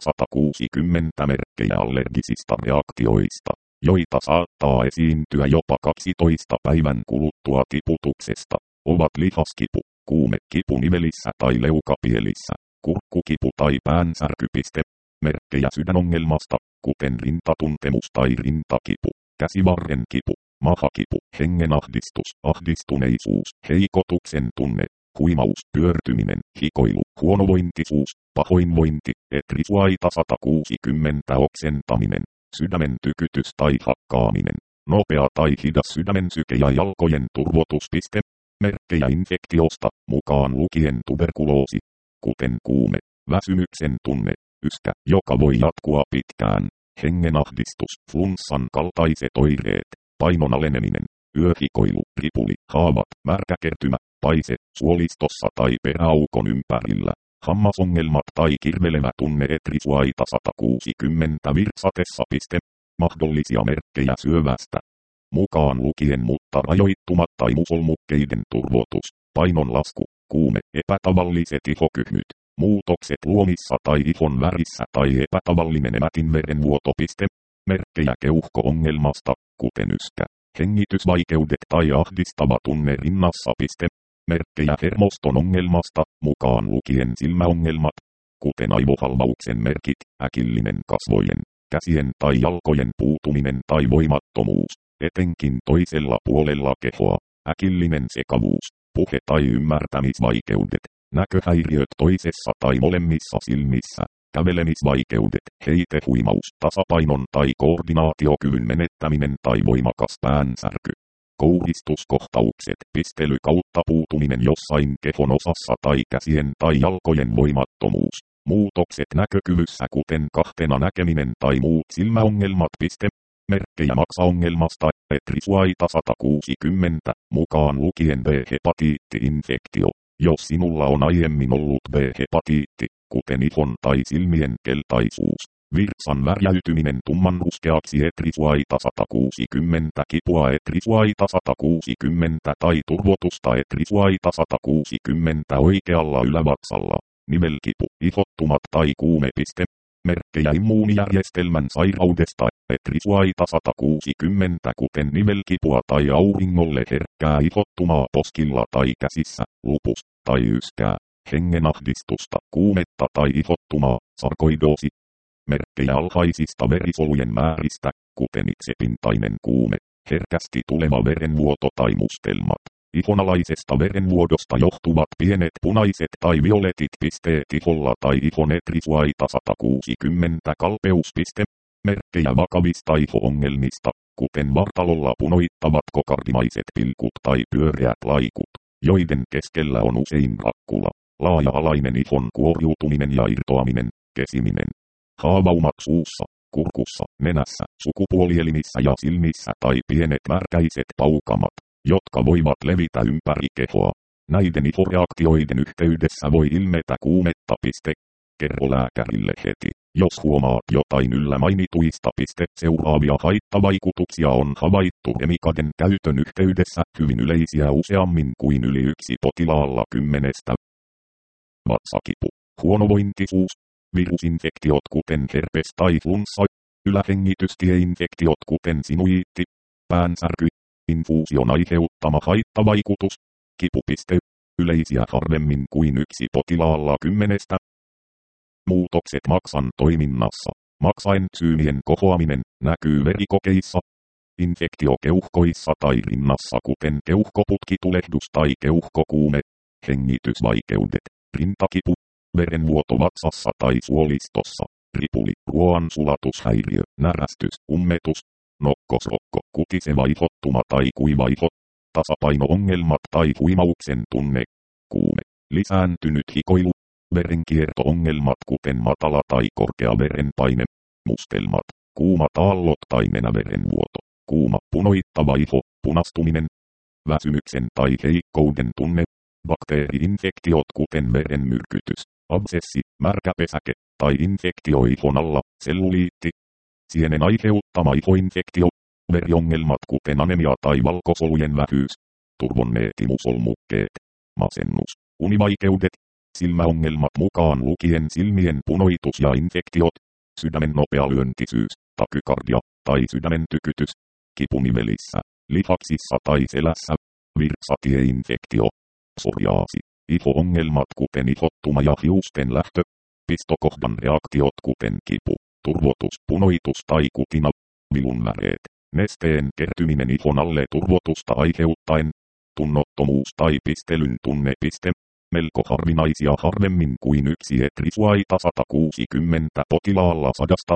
A: 160 merkkejä allergisista reaktioista, joita saattaa esiintyä jopa 12 päivän kuluttua tiputuksesta, ovat lihaskipu, kuumekipu nivelissä tai leukapielissä, kurkkukipu tai päänsärky. Merkkejä sydänongelmasta, kuten rintatuntemus tai rintakipu, käsivarren kipu, mahakipu, hengenahdistus, ahdistuneisuus, heikotuksen tunne, huimaus, pyörtyminen, hikoilu, huonovointisuus, pahoinvointi, etrisuaita 160 oksentaminen, sydämen tykytys tai hakkaaminen, nopea tai hidas sydämen syke ja jalkojen turvotus. Merkkejä infektiosta, mukaan lukien tuberkuloosi, kuten kuume, väsymyksen tunne, yskä, joka voi jatkua pitkään, hengenahdistus, flunssan kaltaiset oireet, painon aleneminen, yöhikoilu, ripuli, haavat, märkäkertymä, paise, suolistossa tai peräaukon ympärillä, hammasongelmat tai kirvelevä tunne etrisuaita 160 virsatessa. Mahdollisia merkkejä syövästä, mukaan lukien mutta rajoittumatta imusolmukkeiden turvotus, painon lasku, kuume, epätavalliset ihokyhmyt, muutokset luomissa tai ihon värissä tai epätavallinen emätinverenvuoto. Merkkejä keuhko-ongelmasta, kuten yskä, hengitysvaikeudet tai ahdistava tunne rinnassa. Merkkejä hermoston ongelmasta, mukaan lukien silmäongelmat, kuten aivohalvauksen merkit, äkillinen kasvojen, käsien tai jalkojen puutuminen tai voimattomuus, etenkin toisella puolella kehoa, äkillinen sekavuus, puhe- tai ymmärtämisvaikeudet, näköhäiriöt toisessa tai molemmissa silmissä, kävelemisvaikeudet, heitehuimaus, tasapainon tai koordinaatiokyvyn menettäminen tai voimakas päänsärky, kouristuskohtaukset, pistely kautta puutuminen jossain kehon osassa tai käsien tai jalkojen voimattomuus, muutokset näkökyvyssä kuten kahtena näkeminen tai muut silmäongelmat. Merkkejä maksaongelmasta, etrisuaita 160, mukaan lukien B-hepatiitti-infektio. Jos sinulla on aiemmin ollut B-hepatiitti, kuten ihon tai silmien keltaisuus, virtsan värjäytyminen tummanruskeaksi etrisuaita 160, kipua etrisuaita 160 tai turvotusta etrisuaita 160 oikealla ylävatsalla, nivelkipu, ihottumat tai kuume. Merkkejä immuunijärjestelmän sairaudesta, etrisuaita 160 kuten nivelkipua tai auringolle herkkää ihottumaa poskilla tai käsissä, lupus tai yskää, hengenahdistusta, kuumetta tai ihottumaa, sarkoidoosi. Merkkejä alhaisista verisolujen määristä, kuten itsepintainen kuume, herkästi tuleva verenvuoto tai mustelmat. Ihonalaisesta verenvuodosta johtuvat pienet punaiset tai violetit pisteet iholla tai ihon etrisuaita 160 kalpeus. Merkkejä vakavista iho-ongelmista, kuten vartalolla punoittavat kokardimaiset pilkut tai pyöreät laikut, joiden keskellä on usein rakkula, laaja-alainen ihon kuoriutuminen ja irtoaminen, kesiminen, haavaumat suussa, kurkussa, nenässä, sukupuolielimissä ja silmissä tai pienet märkäiset paukamat, jotka voivat levitä ympäri kehoa. Näiden ihoreaktioiden yhteydessä voi ilmetä kuumetta. Kerro lääkärille heti, jos huomaat jotain yllä mainituista. Seuraavia haittavaikutuksia on havaittu Remikaden käytön yhteydessä hyvin yleisiä useammin kuin yli yksi potilaalla 10. Vatsakipu, huonovointisuus, virusinfektiot kuten herpes tai flunssa, ylähengitystieinfektiot kuten sinuiitti, päänsärky, infuusion aiheuttama haittavaikutus, kipu. Yleisiä harvemmin kuin yksi potilaalla 10. Muutokset maksan toiminnassa. Maksaentsyymien kohoaminen näkyy verikokeissa. Infektio keuhkoissa tai rinnassa kuten keuhkoputkitulehdus tai keuhkokuume. Hengitysvaikeudet, rintakipu, verenvuoto vatsassa tai suolistossa, ripuli, ruoansulatushäiriö, närästys, ummetus, nokkosrokko, kutiseva ihottuma tai kuiva iho, tasapaino-ongelmat tai huimauksen tunne, kuume, lisääntynyt hikoilu, verenkierto-ongelmat kuten matala tai korkea verenpaine, mustelmat, kuumat aallot tai nenäverenvuoto, kuuma punoittava iho, punastuminen, väsymyksen tai heikkouden tunne, bakteeriinfektiot kuten verenmyrkytys, absessi, märkäpesäke tai infektio ihon alla, selluliitti, sienen aiheuttama ihoinfektio, veriongelmat kuten anemia tai valkosolujen vähyys, turvonneet imusolmukkeet, masennus, univaikeudet, silmäongelmat mukaan lukien silmien punoitus ja infektiot, sydämen nopea lyöntisyys, takykardia tai sydämen tykytys, kipunivelissä, lihaksissa tai selässä, virtsatieinfektio, psoriaasi, iho-ongelmat kuten ihottuma ja hiusten lähtö, pistokohdan reaktiot kuten kipu, turvotus, punoitus tai kutina, vilunväreet, nesteen kertyminen ihon alle turvotusta aiheuttaen, tunnottomuus tai pistelyn tunnepiste, melko harvinaisia harvemmin kuin yksi etrisuaita 160 potilaalla 100.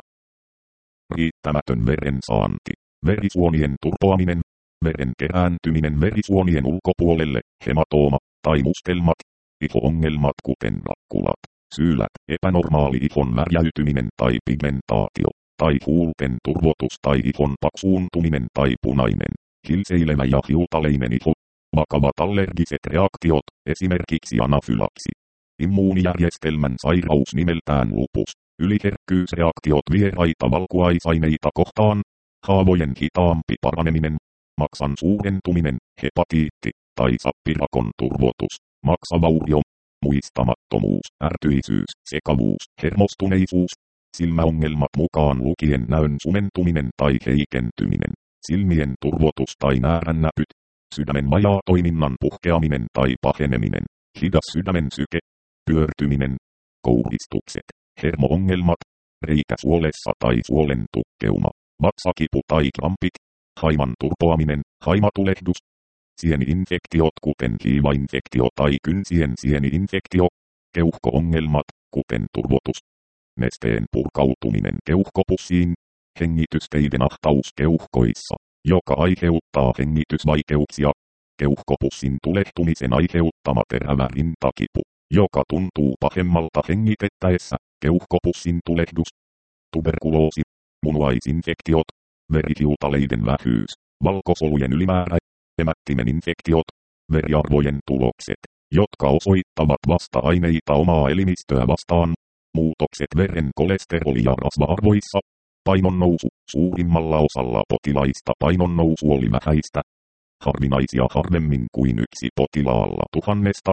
A: Riittämätön verensaanti, verisuonien turpoaminen, veren kerääntyminen verisuonien ulkopuolelle, hematooma tai mustelmat, iho-ongelmat kuten rakkulat, syylät, epänormaali ihon märjäytyminen tai pigmentaatio, tai huulten turvotus tai ihon paksuuntuminen tai punainen, hilseilevä ja hiutaleinen iho, vakavat allergiset reaktiot, esimerkiksi anafylaksi, immuunijärjestelmän sairaus nimeltään lupus, yliherkkyysreaktiot vieraita valkuaisaineita kohtaan, haavojen hitaampi paraneminen, maksan suurentuminen, hepatiitti tai sappirakon turvotus, maksavaurio, muistamattomuus, ärtyisyys, sekavuus, hermostuneisuus, silmäongelmat mukaan lukien näön sumentuminen tai heikentyminen, silmien turvotus tai näärännäpyt, sydämen vajaatoiminnan puhkeaminen tai paheneminen, hidas sydämen syke, pyörtyminen, kouristukset, hermo-ongelmat, reikä suolessa tai suolen tukkeuma, vatsakipu tai krampit, haiman turpoaminen, haimatulehdus, sieni-infektiot kuten hiivainfektio tai kynsien sieni-infektio, keuhko-ongelmat kuten turvotus, nesteen purkautuminen keuhkopussiin, hengitysteiden ahtaus keuhkoissa, joka aiheuttaa hengitysvaikeuksia, keuhkopussin tulehtumisen aiheuttama terävä rintakipu, joka tuntuu pahemmalta hengitettäessä, keuhkopussin tulehdus, tuberkuloosi, munuaisinfektiot, verihiutaleiden vähyys, valkosolujen ylimäärä, hemättimen infektiot, veriarvojen tulokset, jotka osoittavat vasta-aineita omaa elimistöä vastaan, muutokset veren kolesteroli- ja rasva-arvoissa, painonnousu, suurimmalla osalla potilaista painonnousu oli vähäistä, harvinaisia harvemmin kuin yksi potilaalla 1000.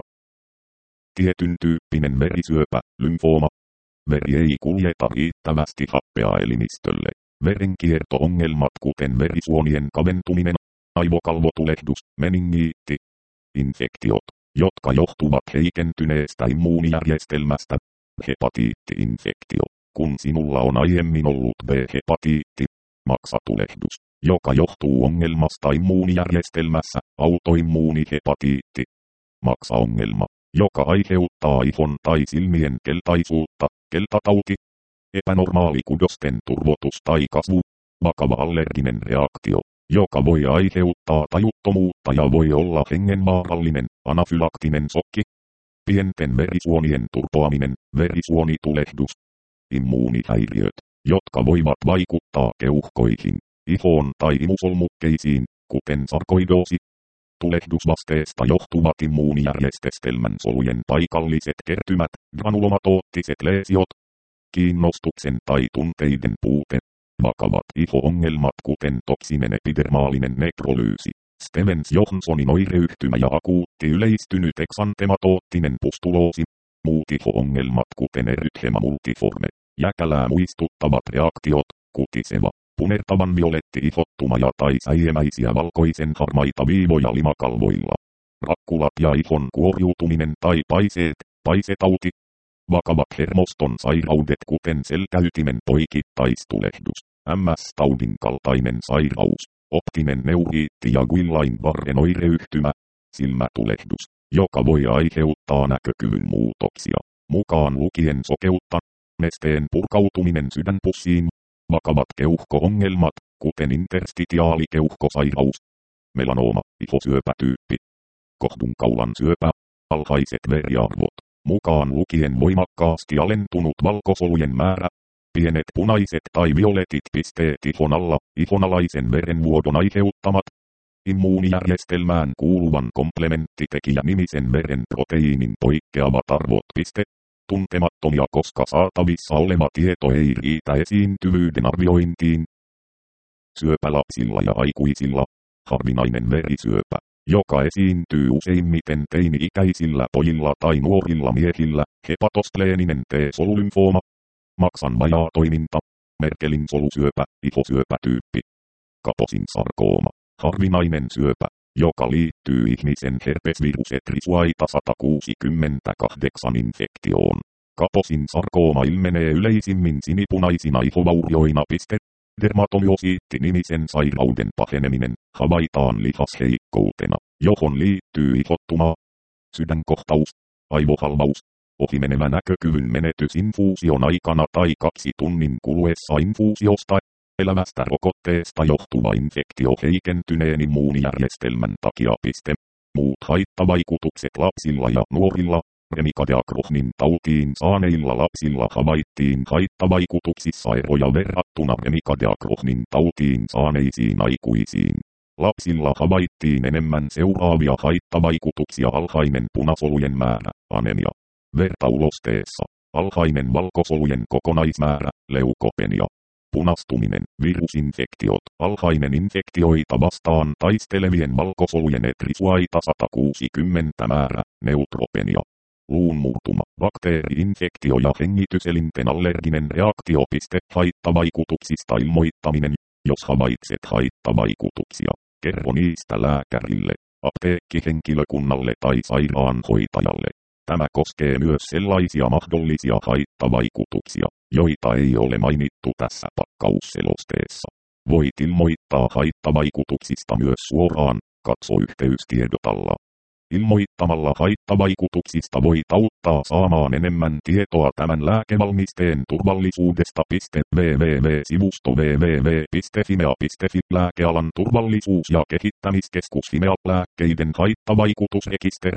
A: Tietyn tyyppinen verisyöpä, lymfooma. Veri ei kuljeta riittävästi happea elimistölle. Verenkierto-ongelmat kuten verisuonien kaventuminen, aivokalvotulehdus, meningiitti, infektiot, jotka johtuvat heikentyneestä immuunijärjestelmästä, hepatiitti-infektio, kun sinulla on aiemmin ollut B-hepatiitti, maksatulehdus, joka johtuu ongelmasta immuunijärjestelmässä, autoimmuunihepatiitti, maksaongelma, joka aiheuttaa ihon tai silmien keltaisuutta, keltatauti, epänormaali kudosten turvotus tai kasvu, vakava allerginen reaktio, joka voi aiheuttaa tajuttomuutta ja voi olla hengenvaarallinen, anafylaktinen sokki, pienten verisuonien turpoaminen, verisuonitulehdus, immuunihäiriöt, jotka voivat vaikuttaa keuhkoihin, ihoon tai imusolmukkeisiin, kuten sarkoidoosi, tulehdusvasteesta johtuvat immuunijärjestelmän solujen paikalliset kertymät, granulomatoottiset leesiot, kiinnostuksen tai tunteiden puute, vakavat iho-ongelmat kuten toksinen epidermaalinen nekrolyysi, Stevens-Johnsonin oireyhtymä ja akuutti yleistynyt eksantematoottinen pustuloosi, muut iho-ongelmat kuten erythema multiforme, jäkälää muistuttavat reaktiot, kutiseva, punertavan violetti ihottuma ja tai säiemäisiä valkoisen harmaita viivoja limakalvoilla, rakkulat ja ihon kuoriutuminen tai paiseet, paisetauti, vakavat hermoston sairaudet kuten selkäytimen poikittaistulehdus, MS-taudin kaltainen sairaus, optinen neuriitti ja Guillain-Barren oireyhtymä, silmätulehdus, joka voi aiheuttaa näkökyvyn muutoksia, mukaan lukien sokeutta, nesteen purkautuminen sydänpussiin, vakavat keuhko-ongelmat, kuten interstitiaalikeuhkosairaus, melanooma, ihosyöpätyyppi, kohdunkaulan syöpä, alhaiset veriarvot, mukaan lukien voimakkaasti alentunut valkosolujen määrä, pienet punaiset tai violetit pisteet ihon alla, ihonalaisen verenvuodon aiheuttamat, immuunijärjestelmään kuuluvan komplementtitekijä-nimisen veren proteiinin poikkeavat arvot tuntemattomia koska saatavissa oleva tieto ei riitä esiintyvyyden arviointiin. Syöpä lapsilla ja aikuisilla, harvinainen verisyöpä, joka esiintyy useimmiten teini-ikäisillä pojilla tai nuorilla miehillä, hepatospleeninen T-solulymfooma, Maxan vajaatoiminta, Merkelin solusyöpä, ihosyöpätyyppi, Kaposin sarkooma, harvinainen syöpä, joka liittyy ihmisen herpesvirus Etrichuaita 168 infektioon. Kaposin sarkooma ilmenee yleisimmin sinipunaisina ihovaurioina. Dermatomyosiitti-nimisen sairauden paheneminen havaitaan lihasheikkoutena, johon liittyy ihottumaa, sydänkohtaus, aivohalvaus, ohimenevä näkökyvyn menetys infuusion aikana tai 2 tunnin kuluessa infuusiosta, elävästä rokotteesta johtuva infektio heikentyneen immuunijärjestelmän takia. Muut haittavaikutukset lapsilla ja nuorilla. Remicade-Acrohnin tautiin saaneilla lapsilla havaittiin haittavaikutuksissa eroja verrattuna Remicade-Acrohnin tautiin saaneisiin aikuisiin. Lapsilla havaittiin enemmän seuraavia haittavaikutuksia: alhainen punasolujen määrä, anemia, vertaulosteessa, alhainen valkosolujen kokonaismäärä, leukopenia, punastuminen, virusinfektiot, alhainen infektioita vastaan taistelevien valkosolujen Etrichuaita 160 määrä, neutropenia, luunmurtuma, bakteeri-infektio ja hengityselinten allerginen reaktio. Haittavaikutuksista ilmoittaminen. Jos havaitset haittavaikutuksia, kerro niistä lääkärille, apteekkihenkilökunnalle tai sairaanhoitajalle. Tämä koskee myös sellaisia mahdollisia haittavaikutuksia, joita ei ole mainittu tässä pakkausselosteessa. Voit ilmoittaa haittavaikutuksista myös suoraan, katso yhteystiedotalla. Ilmoittamalla haittavaikutuksista voit auttaa saamaan enemmän tietoa tämän lääkevalmisteen turvallisuudesta. www.sivusto www.fimea.fi Lääkealan turvallisuus- ja kehittämiskeskus Fimea lääkkeiden haittavaikutusrekisteri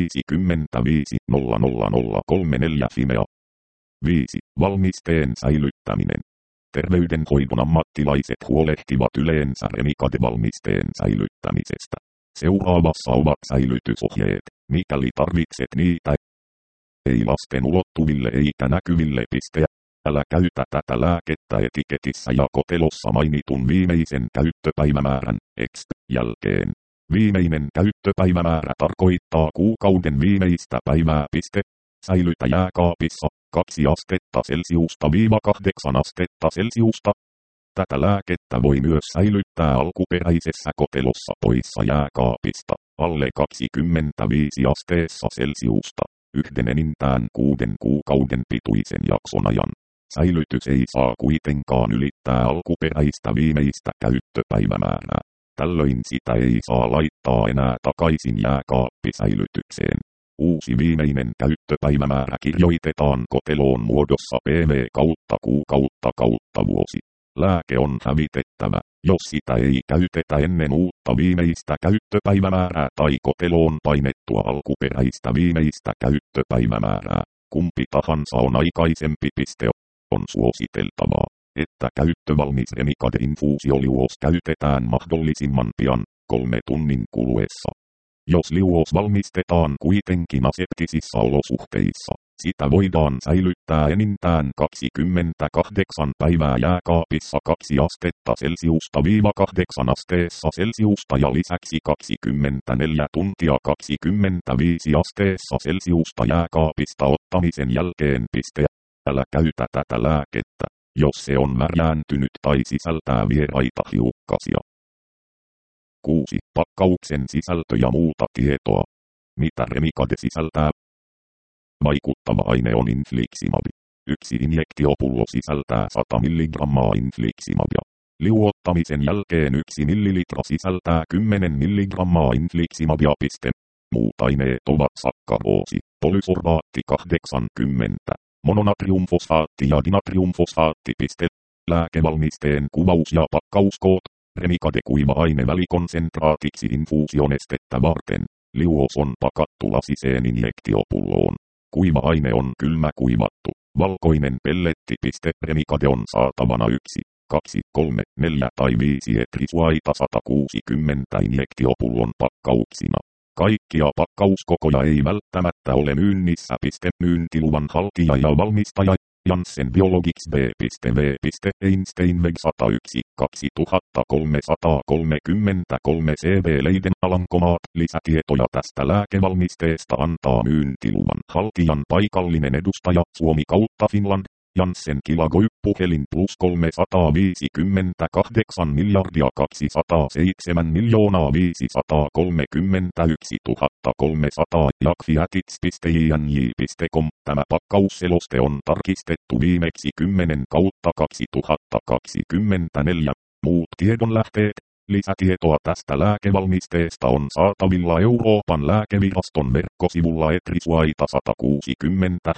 A: 55 Fimea. 5. Valmisteen säilyttäminen. Terveydenhoidon ammattilaiset huolehtivat yleensä Remicade-valmisteen säilyttämisestä. Seuraavassa ovat säilytysohjeet, mikäli tarvitset niitä. Ei lasten ulottuville eikä näkyville. Älä käytä tätä lääkettä etiketissä ja kotelossa mainitun viimeisen käyttöpäivämäärän jälkeen. Viimeinen käyttöpäivämäärä tarkoittaa kuukauden viimeistä päivää. Säilytä jääkaapissa 2 astetta Celsiusta - 8 astetta Celsiusta. Tätä lääkettä voi myös säilyttää alkuperäisessä kotelossa poissa jääkaapista, alle 25 asteessa Celsiusta, yhden enintään 6 kuukauden pituisen jakson ajan. Säilytys ei saa kuitenkaan ylittää alkuperäistä viimeistä käyttöpäivämäärää. Tällöin sitä ei saa laittaa enää takaisin jääkaappisäilytykseen. Uusi viimeinen käyttöpäivämäärä kirjoitetaan koteloon muodossa PV/kuukautta/vuosi. Lääke on hävitettävä, jos sitä ei käytetä ennen uutta viimeistä käyttöpäivämäärää tai koteloon painettua alkuperäistä viimeistä käyttöpäivämäärää. Kumpi tahansa on aikaisempi. On suositeltavaa, että käyttövalmis Remicade-infuusioliuos käytetään mahdollisimman pian, 3 tunnin kuluessa. Jos liuos valmistetaan kuitenkin aseptisissa olosuhteissa, sitä voidaan säilyttää enintään 28 päivää jääkaapissa 2 astetta Celsiusta - 8 asteessa Celsiusta ja lisäksi 24 tuntia 25 asteessa Celsiusta jääkaapista ottamisen jälkeen. Älä käytä tätä lääkettä, jos se on värjääntynyt tai sisältää vieraita hiukkasia. 6. Pakkauksen sisältö ja muuta tietoa. Mitä Remicade sisältää? Vaikuttava aine on infliximab. 1 injektiopullo sisältää 100 mg infliximabia. Liuottamisen jälkeen 1 ml sisältää 10 mg infliximabia. Muut aineet ovat sakkaroosi, polysorbaatti 80, mononatriumfosfaatti ja dinatriumfosfaatti. Lääkevalmisteen kuvaus ja pakkauskoot. Remicade kuiva-aine välikonsentraatiksi infuusionestettä varten. Liuos on pakattu lasiseen injektiopulloon. Kuiva-aine on kylmä kuivattu, valkoinen pelletti. Remicade on saatavana 1, 2, 3, 4 tai 5 Etrichuaita 160 injektiopullon pakkauksina. Kaikkia pakkauskokoja ei välttämättä ole myynnissä. Myyntiluvan haltija ja valmistaja Janssen Biologics B.V. Einsteinweg 101 2333 CV Leiden Alankomaat. Lisätietoja tästä lääkevalmisteesta antaa myyntiluvan haltijan paikallinen edustaja Suomi kautta Finland. Janssen Kilagoi puhelin plus 358 miljardia 207 531 300 jakfiatits.iny.com. Tämä pakkausseloste on tarkistettu viimeksi 10/2024. Muut tiedonlähteet. Lisätietoa tästä lääkevalmisteesta on saatavilla Euroopan lääkeviraston verkkosivulla ETRISuaita 160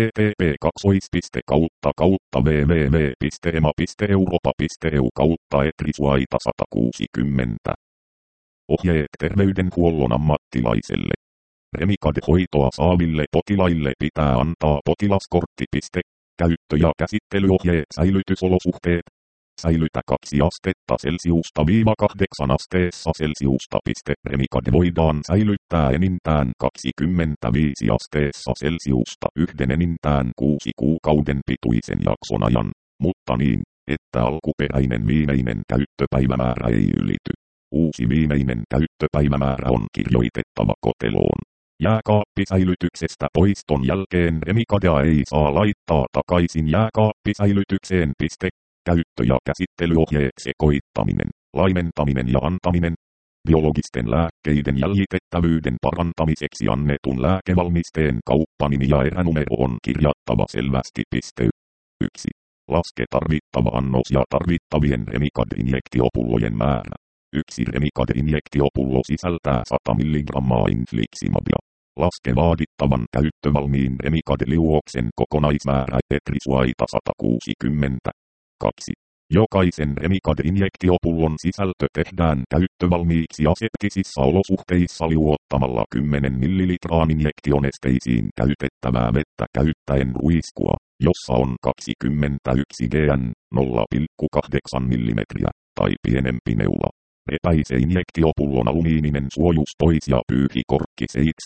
A: http://www.ema.europa.eu/ETRISuaita 160. Ohjeet terveydenhuollon ammattilaiselle. Remicade-hoitoa saaville potilaille pitää antaa potilaskortti. Käyttö- ja käsittelyohjeet. Säilytysolosuhteet. Säilytä 2 astetta Celsiusta -8 asteessa Celsiusta. Remicade voidaan säilyttää enintään 25 asteessa Celsiusta yhden enintään 6 kuukauden pituisen jakson ajan, mutta niin, että alkuperäinen viimeinen käyttöpäivämäärä ei ylity. Uusi viimeinen käyttöpäivämäärä on kirjoitettava koteloon. Jääkaappisäilytyksestä poiston jälkeen Remicadea ei saa laittaa takaisin jääkaappisäilytykseen. Käyttö- ja käsittelyohjeet. Sekoittaminen, laimentaminen ja antaminen. Biologisten lääkkeiden jäljitettävyyden parantamiseksi annetun lääkevalmisteen kauppanimi ja eränumero on kirjattava selvästi. 1. Laske tarvittava annos ja tarvittavien Remicade-injektiopullojen määrä. 1 Remicade-injektiopullo sisältää 100 mg infliximabia. Laske vaadittavan käyttövalmiin Remicade-liuoksen kokonaismäärä. ETRISuaita 160. 2. Jokaisen Remicade-injektiopullon sisältö tehdään käyttövalmiiksi aseptisissa olosuhteissa liuottamalla 10 ml injektionesteisiin käytettävää vettä käyttäen ruiskua, jossa on 21 gn 0,8 mm tai pienempi neula. Repäise injektiopullon alumiininen suojus pois ja pyyhi korkki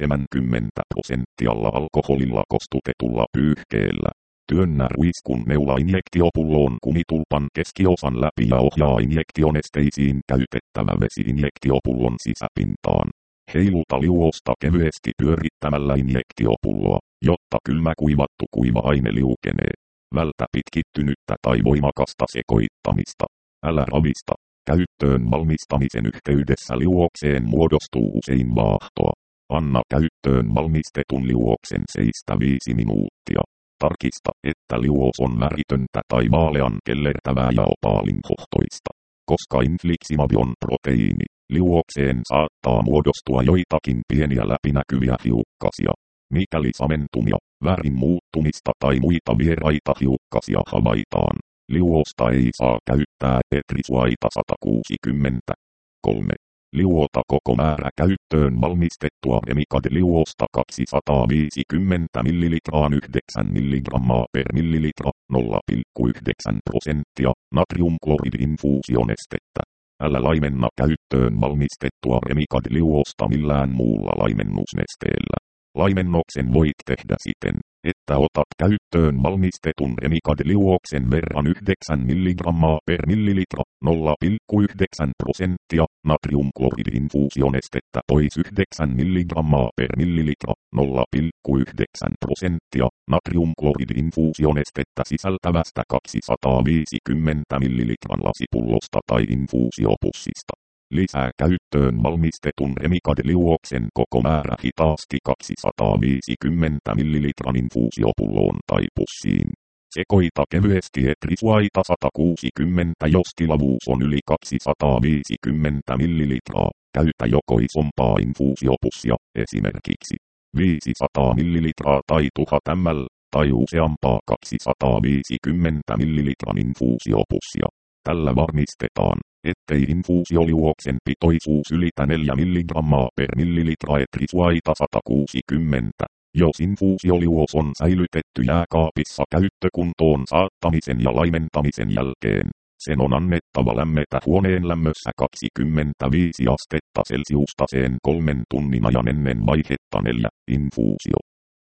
A: 70% alkoholilla kostutetulla pyyhkeellä. Työnnä ruiskun neula injektiopulloon kumitulpan keskiosan läpi ja ohjaa injektionesteisiin käytettävä vesi injektiopullon sisäpintaan. Heiluta liuosta kevyesti pyörittämällä injektiopulloa, jotta kylmä kuivattu kuiva aine liukenee. Vältä pitkittynyttä tai voimakasta sekoittamista. Älä ravista. Käyttöön valmistamisen yhteydessä liuokseen muodostuu usein vaahtoa. Anna käyttöön valmistetun liuoksen seistä 5 minuuttia. Tarkista, että liuos on väritöntä tai vaalean kellertävää ja opaalinhohtoista. Koska infliximab on proteiini, liuokseen saattaa muodostua joitakin pieniä läpinäkyviä hiukkasia. Mikäli samentumia, värin muuttumista tai muita vieraita hiukkasia havaitaan, liuosta ei saa käyttää. ETRISuaita 160. 3. Liuota koko määrä käyttöön valmistettua Remicade-liuosta 250 ml 9 mg per millilitra 0,9% natriumkloridi-infuusionestettä. Älä laimenna käyttöön valmistettua Remicade-liuosta millään muulla laimennusnesteellä. Laimennoksen voit tehdä siten, että otat käyttöön valmistetun Remicade-liuoksen verran 9 mg per millilitra 0,9% natriumkloridi-infuusionestettä pois 9 mg per millilitra 0,9% natriumkloridi-infuusionestettä sisältävästä 250 ml lasipullosta tai infuusiopussista. Lisää käyttöön valmistetun Remicade-liuoksen koko määrä hitaasti 250 ml infuusiopulloon tai pussiin. Sekoita kevyesti ETRISuaita 160, jos tilavuus on yli 250 ml. Käytä joko isompaa infuusiopussia, esimerkiksi 500 ml tai 1000 ml, tai useampaa 250 ml infuusiopussia. Tällä varmistetaan, ettei infuusioliuoksen pitoisuus ylitä 4 mg per millilitra. ETRISuaita 160. Jos infuusioliuos on säilytetty jääkaapissa käyttökuntoon saattamisen ja laimentamisen jälkeen, sen on annettava lämmetä huoneen lämmössä 25 astetta Celsiusta sen 3 tunnin ajan ennen vaihetta 4. Infuusio.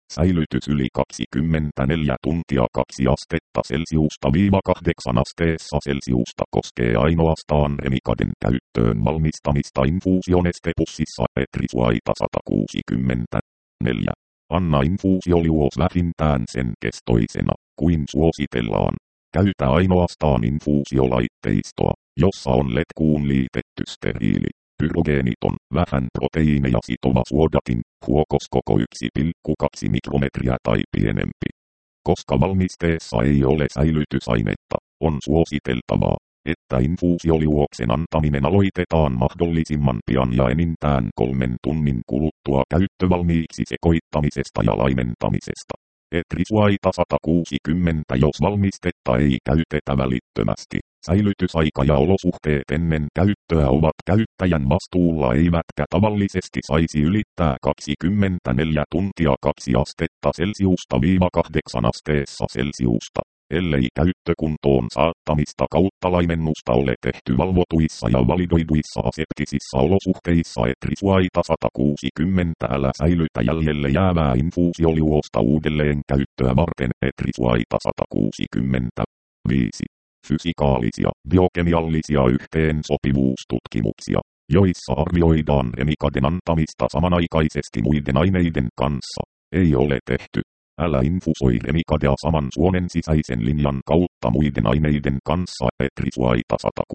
A: Säilytys yli 24 tuntia 2 astetta Celsiusta - 8 asteessa Celsiusta koskee ainoastaan Remicaden käyttöön valmistamista infuusionestepussissa Etrisuaita 164. Anna infuusioliuos vähintään sen kestoisena, kuin suositellaan. Käytä ainoastaan infuusiolaitteistoa, jossa on letkuun liitetty steriili, pyrogeeniton, vähän proteiineja sitova suodatin, huokos koko 1,2 mikrometriä tai pienempi. Koska valmisteessa ei ole säilytysainetta, on suositeltavaa, että infuusioliuoksen antaminen aloitetaan mahdollisimman pian ja enintään 3 tunnin kuluttua käyttövalmiiksi sekoittamisesta ja laimentamisesta. Etrisuaita 160. Jos valmistetta ei käytetä välittömästi, säilytysaika ja olosuhteet ennen käyttöä ovat käyttäjän vastuulla eivätkä tavallisesti saisi ylittää 24 tuntia 2 astetta Celsiusta - 8 asteessa Celsiusta, ellei käyttökuntoon saattamista kautta laimennusta ole tehty valvotuissa ja validoiduissa aseptisissa olosuhteissa. Etrisuaita 160. Älä säilytä jäljelle jäävää infuusioliuosta uudelleen käyttöä varten. Etrisuaita 165. Fysikaalisia, biokemiallisia yhteensopivuustutkimuksia, joissa arvioidaan Remicaden antamista samanaikaisesti muiden aineiden kanssa, ei ole tehty. Älä infusoi Remicadea saman suonen sisäisen linjan kautta muiden aineiden kanssa. Etrisuaita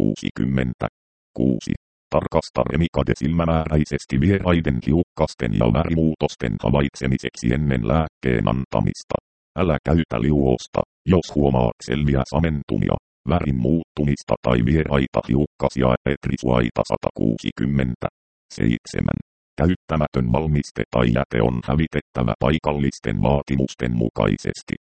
A: 166. Tarkasta Remicade silmämääräisesti vieraiden hiukkasten ja värimuutosten havaitsemiseksi ennen lääkkeen antamista. Älä käytä liuosta, jos huomaat selviä samentumia, värin muuttumista tai vieraita hiukkasia. Etrisuaita 167. Käyttämätön valmiste tai jäte on hävitettävä paikallisten vaatimusten mukaisesti.